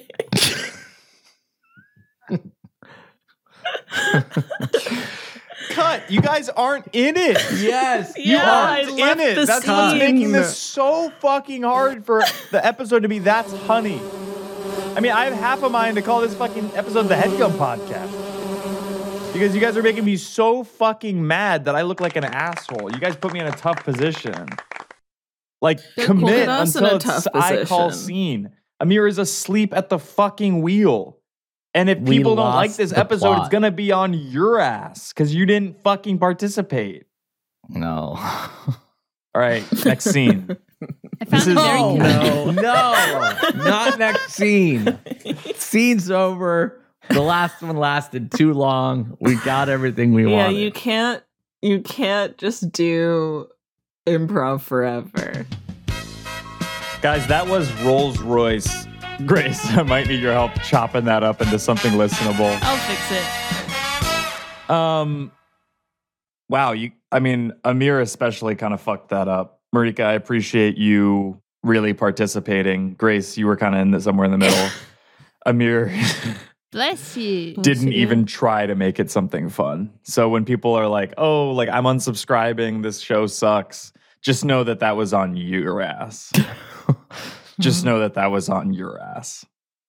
Speaker 3: Cut! You guys aren't in it.
Speaker 4: Yes.
Speaker 3: You
Speaker 2: Yeah, I
Speaker 3: aren't
Speaker 2: left
Speaker 3: in it.
Speaker 2: the
Speaker 3: That's what's
Speaker 2: scene.
Speaker 3: making this so fucking hard for the episode to be That's Honey. I mean, I have half a mind to call this fucking episode the Headgum Podcast. Because you guys are making me so fucking mad that I look like an asshole. You guys put me in a tough position. Like,
Speaker 1: Don't
Speaker 3: commit
Speaker 2: put us in
Speaker 3: until
Speaker 2: a
Speaker 3: it's
Speaker 2: tough
Speaker 3: I call
Speaker 2: position.
Speaker 3: scene. Amir is asleep at the fucking wheel. And if
Speaker 4: We
Speaker 3: people don't like
Speaker 4: lost
Speaker 3: this
Speaker 4: the
Speaker 3: episode, it's
Speaker 4: plot.
Speaker 3: gonna be on your ass because you didn't fucking participate.
Speaker 4: No.
Speaker 3: All right, next scene.
Speaker 1: I found
Speaker 3: This
Speaker 1: it
Speaker 3: is-
Speaker 1: very
Speaker 3: Oh,
Speaker 1: good.
Speaker 4: no. Not next scene. Scene's over. The last one lasted too long. We got everything we
Speaker 2: Yeah,
Speaker 4: wanted.
Speaker 2: you can't you can't just do improv forever.
Speaker 3: Guys, that was Rolls Royce. Grace, I might need your help chopping that up into something listenable.
Speaker 1: I'll fix it.
Speaker 3: Um, wow, you. I mean, Amir especially kind of fucked that up. Marika, I appreciate you really participating. Grace, you were kind of in the, somewhere in the middle. Amir
Speaker 1: Bless you.
Speaker 3: didn't
Speaker 2: you.
Speaker 3: even try to make it something fun. So when people are like, "Oh, like I'm unsubscribing, this show sucks," Just know that that was on your ass. Just know that that was on your ass.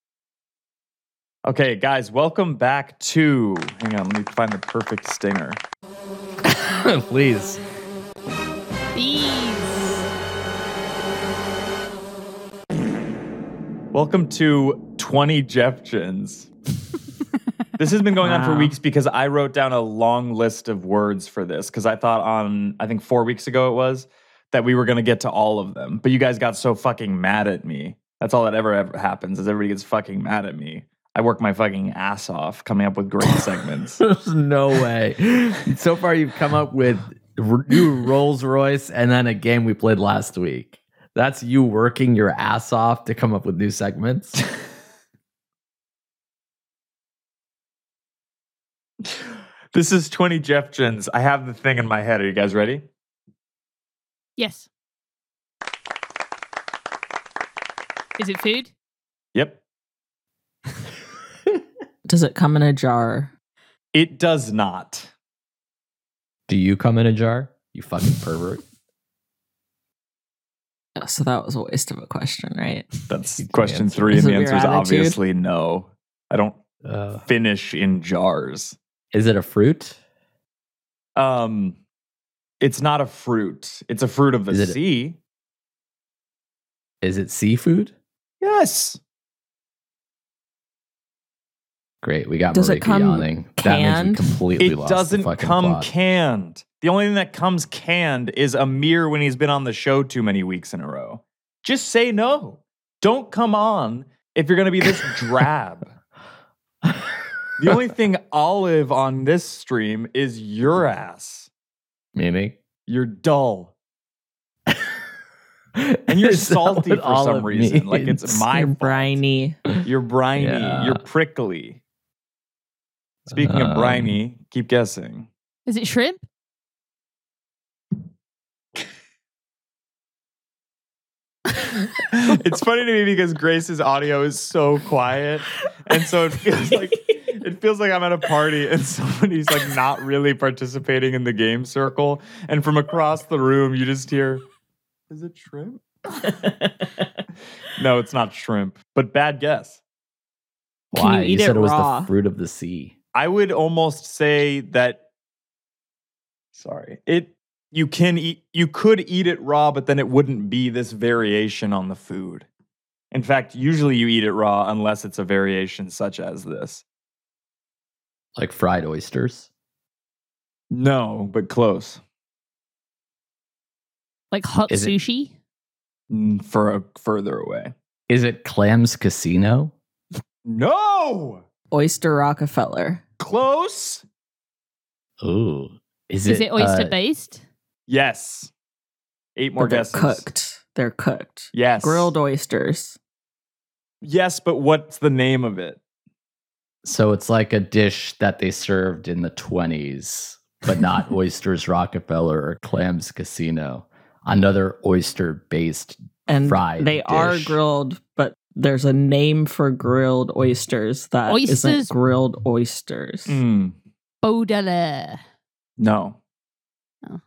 Speaker 3: Okay, guys, welcome back to. Hang on, let me find the perfect stinger.
Speaker 4: Please.
Speaker 1: Bees.
Speaker 3: Welcome to twenty Jeffgens. This has been going on for
Speaker 2: Wow.
Speaker 3: weeks because I wrote down a long list of words for this because I thought on, I think four weeks ago it was, that we were going to get to all of them. But you guys got so fucking mad at me. That's all that ever, ever happens is everybody gets fucking mad at me. I work my fucking ass off coming up with great segments.
Speaker 4: There's no way. So far, you've come up with r- new Rolls Royce and then a game we played last week. That's you working your ass off to come up with new segments.
Speaker 3: This is twenty Jeffgens. I have the thing in my head. Are you guys ready?
Speaker 1: Yes. Is it food?
Speaker 3: Yep.
Speaker 2: Does it come in a jar?
Speaker 3: It does not.
Speaker 4: Do you come in a jar? You fucking pervert.
Speaker 2: Oh, so that was a waste of a question, right?
Speaker 3: That's
Speaker 4: You can
Speaker 3: question
Speaker 4: answer.
Speaker 3: three,
Speaker 2: Is
Speaker 3: and the
Speaker 2: it your
Speaker 3: answer is
Speaker 2: attitude?
Speaker 3: obviously no. I don't
Speaker 4: Uh,
Speaker 3: finish in jars.
Speaker 4: is it a fruit?
Speaker 3: Um, it's not a fruit. It's a fruit of the
Speaker 4: Is it a-
Speaker 3: sea.
Speaker 4: Is it seafood?
Speaker 3: Yes.
Speaker 2: Great.
Speaker 4: We got
Speaker 2: Does it
Speaker 4: Marika
Speaker 2: come
Speaker 4: yawning. That
Speaker 2: canned?
Speaker 4: means we completely
Speaker 3: It
Speaker 4: lost the
Speaker 3: doesn't
Speaker 4: fucking
Speaker 3: come
Speaker 4: plot.
Speaker 3: canned. The only thing that comes canned is Amir when he's been on the show too many weeks in a row. Just say no. Don't come on if you're going to be this drab. The only thing olive on this stream is your ass.
Speaker 4: Meaning?
Speaker 3: You're dull. And you're
Speaker 4: Is that
Speaker 3: salty
Speaker 4: what
Speaker 3: for some
Speaker 4: olive
Speaker 3: reason. Like it's
Speaker 4: means?
Speaker 3: my
Speaker 2: You're
Speaker 3: fault.
Speaker 2: briny.
Speaker 3: You're briny.
Speaker 4: Yeah.
Speaker 3: You're prickly. Speaking
Speaker 4: Um,
Speaker 3: of briny, keep guessing.
Speaker 1: Is it shrimp?
Speaker 3: It's funny to me because Grace's audio is so quiet, and so it feels like it feels like I'm at a party and somebody's like not really participating in the game circle, and from across the room you just hear, "Is it shrimp?" No, it's not shrimp, but bad guess.
Speaker 2: Can
Speaker 4: Why?
Speaker 2: you eat
Speaker 4: said
Speaker 2: it
Speaker 4: it was
Speaker 2: raw?
Speaker 4: the fruit of the sea.
Speaker 3: I would almost say that. Sorry, it. You can eat. You could eat it raw, but then it wouldn't be this variation on the food. In fact, usually you eat it raw unless it's a variation such as this.
Speaker 4: Like fried oysters.
Speaker 3: No, but close.
Speaker 1: Like hot
Speaker 4: Is it-
Speaker 1: sushi?
Speaker 3: Mm, For a, further away.
Speaker 4: Is it Clams Casino?
Speaker 3: No,
Speaker 2: Oyster Rockefeller.
Speaker 3: close.
Speaker 4: Ooh. Is,
Speaker 1: Is it oyster
Speaker 4: uh,
Speaker 1: based?
Speaker 3: Yes. Eight more
Speaker 2: But they're
Speaker 3: guesses.
Speaker 2: cooked. They're cooked.
Speaker 3: Yes.
Speaker 2: Grilled oysters.
Speaker 3: Yes, but what's the name of it?
Speaker 4: So it's like a dish that they served in the twenties, but not Oysters Rockefeller or Clams Casino. Another oyster based
Speaker 2: And
Speaker 4: fried
Speaker 2: they are
Speaker 4: dish.
Speaker 2: grilled, but there's a name for grilled oysters that
Speaker 1: Oysters-
Speaker 2: isn't grilled oysters.
Speaker 3: Mm,
Speaker 1: Baudelaire.
Speaker 3: no.
Speaker 1: Oh.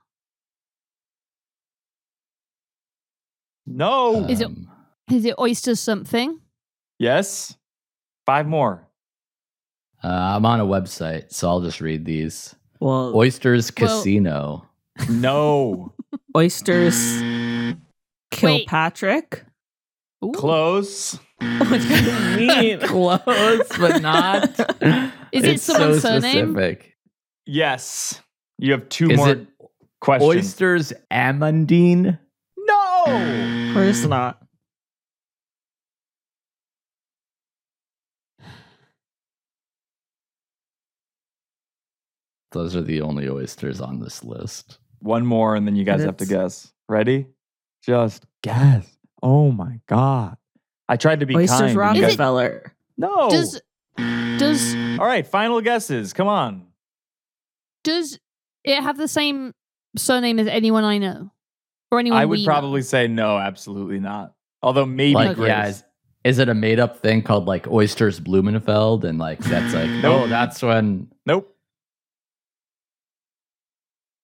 Speaker 3: No.
Speaker 1: Is it-
Speaker 4: Um,
Speaker 1: Is it oyster something?
Speaker 3: Yes. Five more.
Speaker 4: uh, I'm on a website, so I'll just read these.
Speaker 2: Well,
Speaker 4: Oysters
Speaker 1: Well-
Speaker 4: Casino.
Speaker 3: No.
Speaker 2: oysters
Speaker 1: Wait.
Speaker 2: Kilpatrick.
Speaker 1: Ooh.
Speaker 3: Close.
Speaker 2: What do you mean?
Speaker 4: Close, but not.
Speaker 1: Is it
Speaker 4: It's
Speaker 1: someone's
Speaker 4: so
Speaker 1: surname?
Speaker 4: specific.
Speaker 3: Yes. You have two
Speaker 4: Is
Speaker 3: more
Speaker 4: it
Speaker 3: questions.
Speaker 4: Oysters Amandine?
Speaker 3: No.
Speaker 2: Of course not.
Speaker 4: Those are the only oysters on this list.
Speaker 3: One more, and then you guys
Speaker 2: And
Speaker 3: have to
Speaker 2: it's-
Speaker 3: guess. Ready? Just guess. Oh my god! I tried to be
Speaker 2: Oysters
Speaker 3: kind. and you guys-
Speaker 2: Rockefeller.
Speaker 3: No.
Speaker 1: Does does
Speaker 3: All right. Final guesses. Come on.
Speaker 1: does it have the same surname as anyone I know? Or anyone
Speaker 3: I would
Speaker 1: we
Speaker 3: probably
Speaker 1: know?
Speaker 3: say no. Absolutely not. Although maybe
Speaker 4: Like,
Speaker 3: Grace.
Speaker 4: yeah, is, is it a made up thing called like Oysters Blumenfeld? And like, that's like,
Speaker 3: Nope.
Speaker 4: oh, that's when.
Speaker 3: Nope.
Speaker 1: You didn't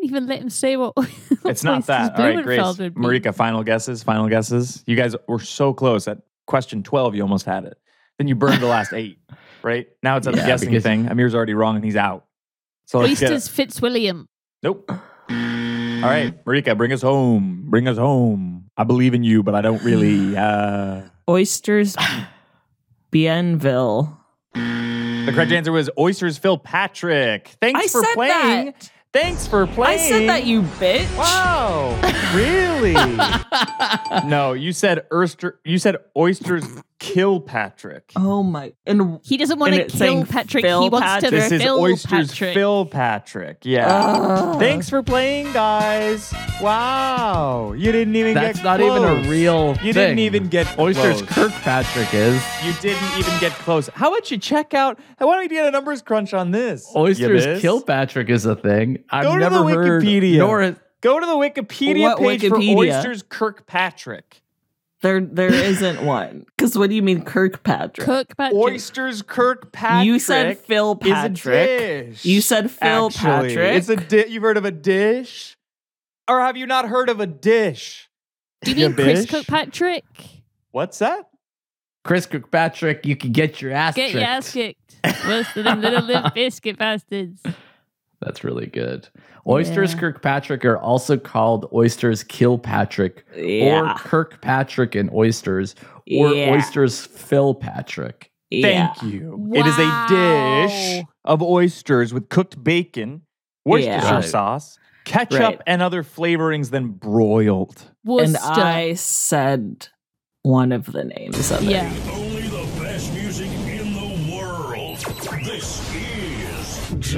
Speaker 1: didn't even let him say what.
Speaker 3: It's not that. All right, Grace. Marika, final guesses. Final guesses. You guys were so close. At question twelve, you almost had it. Then you burned the last eight. Right now, it's a
Speaker 4: Yeah,
Speaker 3: guessing
Speaker 4: because-
Speaker 3: thing. Amir's already wrong, and he's out. So let's get
Speaker 1: Oysters
Speaker 3: it.
Speaker 1: Fitzwilliam.
Speaker 3: Nope. All right, Marika, bring us home. Bring us home. I believe in you, but I don't really. Uh...
Speaker 2: Oysters Bienville.
Speaker 3: The correct answer was Oysters Phil Patrick. Thanks
Speaker 2: I
Speaker 3: for
Speaker 2: said
Speaker 3: playing.
Speaker 2: that.
Speaker 3: Thanks for playing.
Speaker 2: I said that, you bitch.
Speaker 3: Wow. Really? No, you said oyster. You said oysters kill Patrick.
Speaker 2: Oh my! And
Speaker 1: He doesn't want
Speaker 2: And
Speaker 1: to
Speaker 2: it's saying
Speaker 1: kill Patrick.
Speaker 2: Phil
Speaker 1: He wants
Speaker 2: Patrick.
Speaker 1: to
Speaker 3: This is
Speaker 1: fill
Speaker 3: oysters
Speaker 1: Patrick.
Speaker 3: Phil Patrick. Yeah.
Speaker 2: Ugh.
Speaker 3: Thanks for playing, guys. Wow. You didn't even
Speaker 4: That's
Speaker 3: get
Speaker 4: not
Speaker 3: close.
Speaker 4: even a real
Speaker 3: You
Speaker 4: thing.
Speaker 3: didn't even get
Speaker 4: Oysters
Speaker 3: close.
Speaker 4: Kirkpatrick is.
Speaker 3: You didn't even get close. How about you check out? Why don't we get a numbers crunch on this?
Speaker 4: Oysters
Speaker 3: You miss?
Speaker 4: Kilpatrick is a thing. I've
Speaker 3: Go to
Speaker 4: never
Speaker 3: the
Speaker 4: heard.
Speaker 3: Wikipedia.
Speaker 4: Nor
Speaker 3: Go to the Wikipedia
Speaker 2: What
Speaker 3: page
Speaker 2: Wikipedia?
Speaker 3: for Oysters Kirkpatrick.
Speaker 2: there, there isn't one. Because what do you mean, Kirkpatrick?
Speaker 1: Kirkpatrick.
Speaker 3: Oysters Kirkpatrick.
Speaker 2: You said Phil
Speaker 3: is a
Speaker 2: Patrick.
Speaker 3: dish.
Speaker 2: You said Phil
Speaker 3: Actually,
Speaker 2: Patrick.
Speaker 3: It's a di- You've heard of a dish, or have you not heard of a dish?
Speaker 1: Do you mean
Speaker 3: Ya
Speaker 1: Chris
Speaker 3: bish?
Speaker 1: Kirkpatrick?
Speaker 3: What's that?
Speaker 4: Chris Kirkpatrick, you can get your ass
Speaker 1: Get
Speaker 4: tricked.
Speaker 1: your ass kicked. Most of them little Limp Biscuit bastards.
Speaker 4: That's really good. Oysters
Speaker 1: Yeah.
Speaker 4: Kirkpatrick are also called oysters Kilpatrick,
Speaker 2: Yeah.
Speaker 4: or Kirkpatrick and oysters, or
Speaker 2: Yeah.
Speaker 4: oysters Phil Patrick.
Speaker 2: Yeah.
Speaker 3: Thank you. It is a dish
Speaker 1: Wow.
Speaker 3: of oysters with cooked bacon, Worcestershire
Speaker 2: Yeah.
Speaker 4: Right.
Speaker 3: sauce, ketchup,
Speaker 2: Right.
Speaker 3: and other flavorings, then broiled.
Speaker 2: And
Speaker 1: Worcester.
Speaker 2: I said one of the names of it.
Speaker 1: yeah.
Speaker 5: Only the best music in the world. This is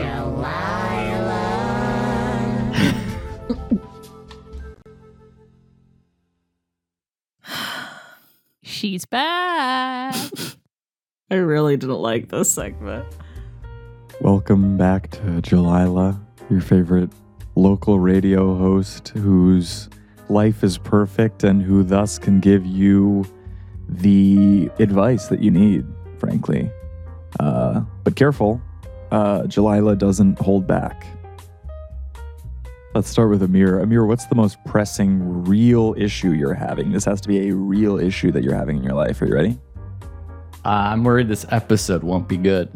Speaker 1: She's back.
Speaker 2: I really didn't like this segment.
Speaker 3: Welcome back to Jalila, your favorite local radio host whose life is perfect and who thus can give you the advice that you need, frankly. Uh, but careful, uh, Jalila doesn't hold back. Let's start with Amir. Amir, what's the most pressing, real issue you're having? This has to be a real issue that you're having in your life. Are you ready?
Speaker 4: Uh, I'm worried this episode won't be good.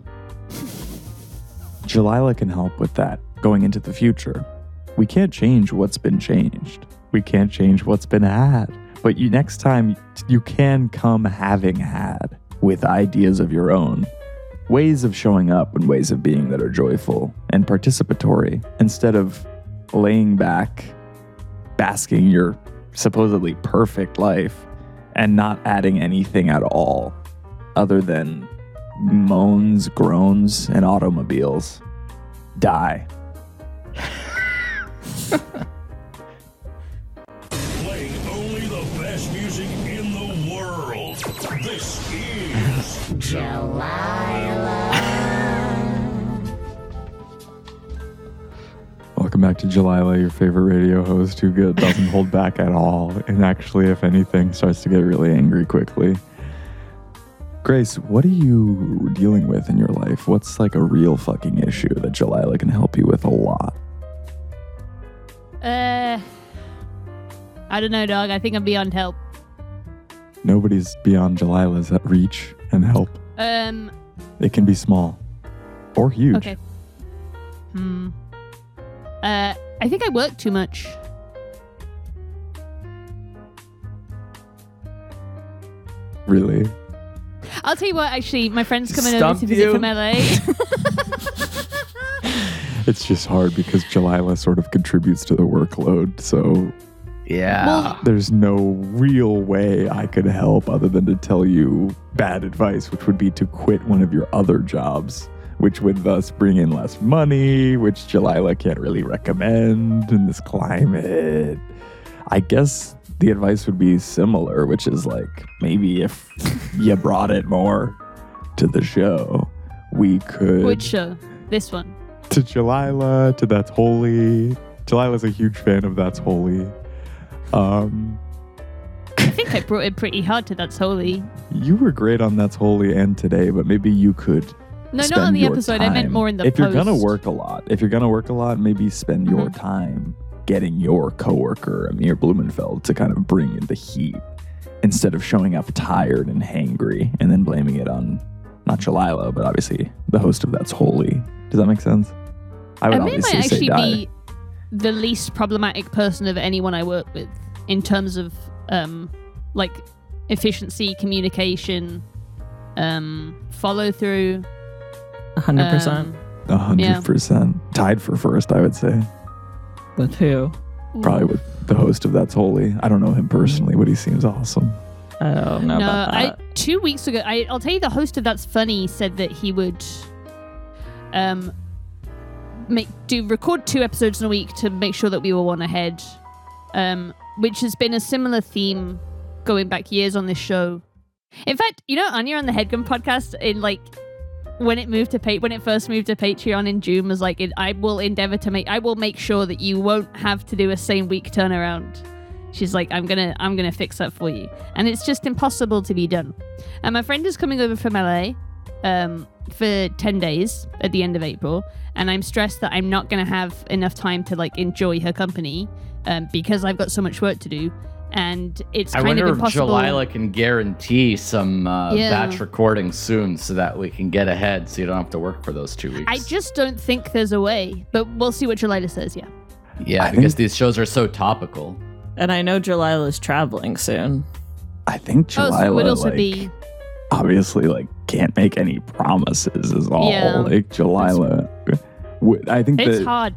Speaker 3: Jalila can help with that going into the future. We can't change what's been changed. We can't change what's been had. But you next time you can come having had with ideas of your own, ways of showing up and ways of being that are joyful and participatory instead of laying back, basking your supposedly perfect life and not adding anything at all other than moans, groans, and automobiles. Die.
Speaker 5: playing only the best music in the world. This is
Speaker 3: Welcome back to Jalila, your favorite radio host who get, doesn't hold back at all, and actually, if anything, starts to get really angry quickly. Grace, what are you dealing with in your life? What's like a real fucking issue that Jalila can help you with a lot?
Speaker 1: Uh, I don't know, dog. I think I'm beyond help.
Speaker 3: Nobody's beyond Jalila's reach and help.
Speaker 1: Um,
Speaker 3: It can be small or huge.
Speaker 1: okay. Hmm. Uh, I think I work too much.
Speaker 3: Really?
Speaker 1: I'll tell you what, actually, my friend's coming over
Speaker 4: Stumped
Speaker 1: to visit
Speaker 4: you?
Speaker 1: from L A.
Speaker 3: It's just hard because Jalila sort of contributes to the workload, so
Speaker 4: Yeah.
Speaker 1: Well-
Speaker 3: there's no real way I could help other than to tell you bad advice, which would be to quit one of your other jobs, which would thus bring in less money, which Jalila can't really recommend in this climate. I guess the advice would be similar, which is like maybe if you brought it more to the show, we could
Speaker 1: Which show? This one.
Speaker 3: to Jalila, to That's Holy. Jalila's a huge fan of That's Holy. Um,
Speaker 1: I think I brought it pretty hard to That's Holy.
Speaker 3: you were great on That's Holy and today, but maybe you could
Speaker 1: No,
Speaker 6: spend
Speaker 1: not on the
Speaker 6: your
Speaker 1: episode. I meant
Speaker 6: time-
Speaker 1: more in the
Speaker 6: If you're gonna
Speaker 1: post.
Speaker 6: work a lot, if you're gonna work a lot, maybe spend your
Speaker 1: Mhm.
Speaker 6: time getting your coworker Amir Blumenfeld to kind of bring in the heat instead of showing up tired and hangry and then blaming it on not Shalila, but obviously the host of That's Holy. Does that make sense? I would
Speaker 1: Amir
Speaker 6: obviously
Speaker 1: might
Speaker 6: say
Speaker 1: actually
Speaker 6: die.
Speaker 1: be the least problematic person of anyone I work with in terms of um, like efficiency, communication, um, follow through.
Speaker 2: one hundred percent.
Speaker 6: A hundred
Speaker 1: Yeah.
Speaker 6: percent tied for first, I would say.
Speaker 2: With who?
Speaker 6: Probably with the host of That's Holy. I don't know him personally, but he seems awesome.
Speaker 2: I don't know
Speaker 1: No,
Speaker 2: about
Speaker 1: I
Speaker 2: that.
Speaker 1: two weeks ago, I, I'll tell you, the host of That's Funny said that he would um make do record two episodes in a week to make sure that we were one ahead, um, which has been a similar theme going back years on this show. In fact, you know, Anya on the Headgun podcast, in like when it moved to pa- when it first moved to Patreon in June, was like, it, I will endeavor to make, I will make sure that you won't have to do a same week turnaround. She's like, I'm gonna, I'm gonna fix that for you, and it's just impossible to be done. And my friend is coming over from L A um, for ten days at the end of April, and I'm stressed that I'm not gonna have enough time to like enjoy her company um, because I've got so much work to do, and it's
Speaker 4: I
Speaker 1: kind
Speaker 4: wonder
Speaker 1: of
Speaker 4: if
Speaker 1: impossible.
Speaker 4: Jalila can guarantee some uh,
Speaker 1: Yeah.
Speaker 4: batch recording soon so that we can get ahead so you don't have to work for those two weeks.
Speaker 1: I just don't think there's a way, but we'll see what Jalila says. Yeah.
Speaker 4: yeah,
Speaker 6: I
Speaker 4: because
Speaker 6: think-
Speaker 4: these shows are so topical.
Speaker 2: And I know Jalila's traveling soon.
Speaker 6: I think
Speaker 1: Oh,
Speaker 6: Jalila
Speaker 1: so it would also
Speaker 6: like,
Speaker 1: be.
Speaker 6: obviously like can't make any promises is all.
Speaker 1: Yeah.
Speaker 6: Like Jalila, would- I think
Speaker 1: It's
Speaker 6: that
Speaker 1: hard.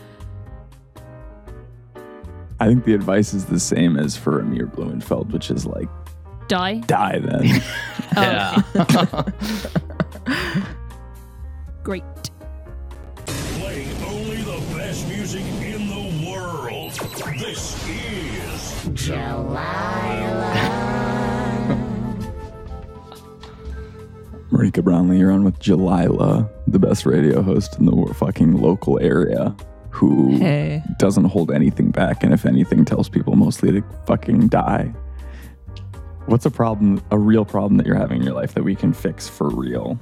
Speaker 6: I think the advice is the same as for Amir Blumenfeld, which is like
Speaker 1: Die.
Speaker 6: die then.
Speaker 1: Oh,
Speaker 4: Yeah.
Speaker 1: Great.
Speaker 5: Playing only the best music in the world. This is
Speaker 6: Marika Brownlee, you're on with Jalila, the best radio host in the fucking local area, who
Speaker 2: Hey.
Speaker 6: doesn't hold anything back, and if anything, tells people mostly to fucking die. What's a problem, a real problem that you're having in your life that we can fix for real?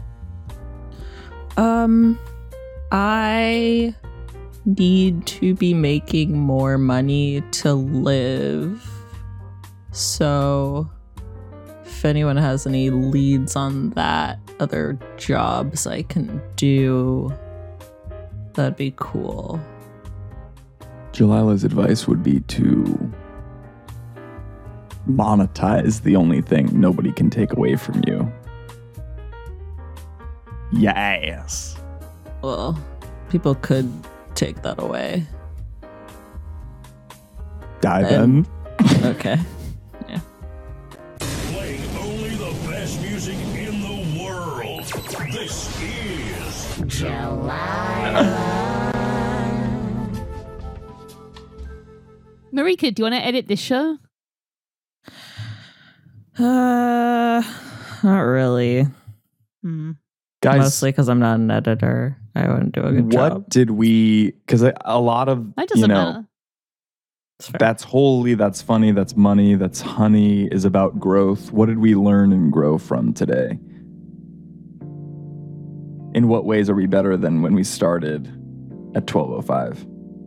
Speaker 2: Um, I need to be making more money to live. So, if anyone has any leads on that, other jobs I can do, that'd be cool.
Speaker 6: Jalila's advice would be to monetize the only thing nobody can take away from you. Yes.
Speaker 2: Well, people could take that away.
Speaker 6: Die
Speaker 2: Um,
Speaker 6: then.
Speaker 2: Okay.
Speaker 5: playing only the best music in the world. This is
Speaker 1: Marika, do you want to edit this show?
Speaker 2: Uh, not really.
Speaker 1: Hmm.
Speaker 6: Guys,
Speaker 2: Mostly because I'm not an editor. I wouldn't do a good
Speaker 6: what
Speaker 2: job.
Speaker 6: did we, because a lot of,
Speaker 1: That doesn't
Speaker 6: you know,
Speaker 1: matter.
Speaker 2: It's fair.
Speaker 6: that's holy, that's funny, that's money, that's honey is about growth. What did we learn and grow from today? In what ways are we better than when we started at twelve oh five?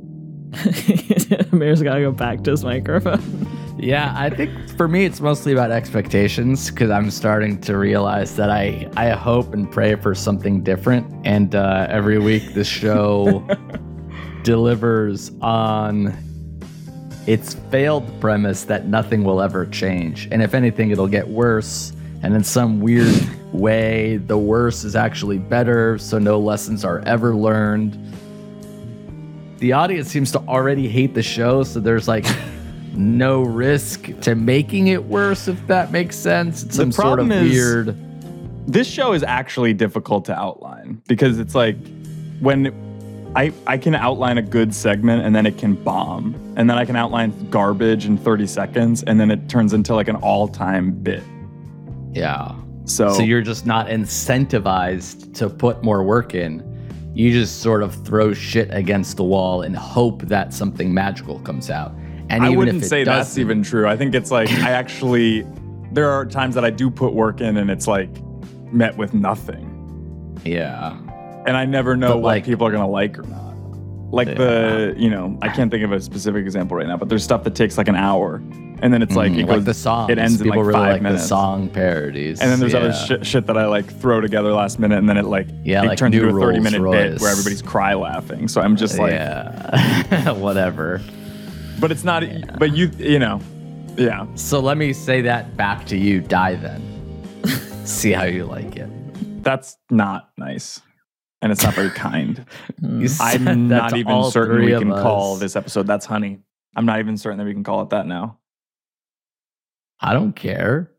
Speaker 2: Amir's got to go back to his microphone.
Speaker 4: Yeah, I think for me it's mostly about expectations because I'm starting to realize that I I hope and pray for something different, and uh, every week this show delivers on its failed premise that nothing will ever change, and if anything, it'll get worse. And in some weird way, the worse is actually better, so no lessons are ever learned. The audience seems to already hate the show, so there's like no risk to making it worse, if that makes sense. It's
Speaker 3: The
Speaker 4: some sort of
Speaker 3: problem is-
Speaker 4: weird.
Speaker 3: This show is actually difficult to outline because it's like when I I can outline a good segment and then it can bomb, and then I can outline garbage in thirty seconds and then it turns into like an all-time bit.
Speaker 4: Yeah.
Speaker 3: So,
Speaker 4: So you're just not incentivized to put more work in. You just sort of throw shit against the wall and hope that something magical comes out. And
Speaker 3: I
Speaker 4: even
Speaker 3: wouldn't
Speaker 4: if it
Speaker 3: say that's
Speaker 4: doesn't-
Speaker 3: even true. I think it's like I actually there are times that I do put work in and it's like met with nothing.
Speaker 4: Yeah.
Speaker 6: And I never know
Speaker 4: But,
Speaker 6: what
Speaker 4: like-
Speaker 6: people are going to like or not. Like the, you know, I can't think of a specific example right now, but there's stuff that takes like an hour. And then it's like,
Speaker 4: Mhm,
Speaker 6: it
Speaker 4: like
Speaker 6: goes,
Speaker 4: the songs.
Speaker 6: it ends in
Speaker 4: People
Speaker 6: like
Speaker 4: really
Speaker 6: five
Speaker 4: like
Speaker 6: minutes.
Speaker 4: the song parodies.
Speaker 6: And then there's
Speaker 4: yeah.
Speaker 6: other shit, shit that I like throw together last minute, and then it like
Speaker 4: Yeah,
Speaker 6: it
Speaker 4: like
Speaker 6: turns
Speaker 4: New
Speaker 6: into a thirty minute
Speaker 4: Rolls
Speaker 6: bit
Speaker 4: Royce.
Speaker 6: where everybody's cry laughing. So I'm just like,
Speaker 4: yeah, whatever.
Speaker 6: but it's not. But you, you know, yeah.
Speaker 4: So let me say that back to you. Die then. See how you like it.
Speaker 6: That's not nice, and it's not very kind.
Speaker 4: You said
Speaker 6: I'm
Speaker 4: that
Speaker 6: not
Speaker 4: to
Speaker 6: even
Speaker 4: all
Speaker 6: certain
Speaker 4: three
Speaker 6: we
Speaker 4: of
Speaker 6: can call
Speaker 4: us.
Speaker 6: this episode "That's Honey." I'm not even certain that we can call it that now.
Speaker 4: I don't care.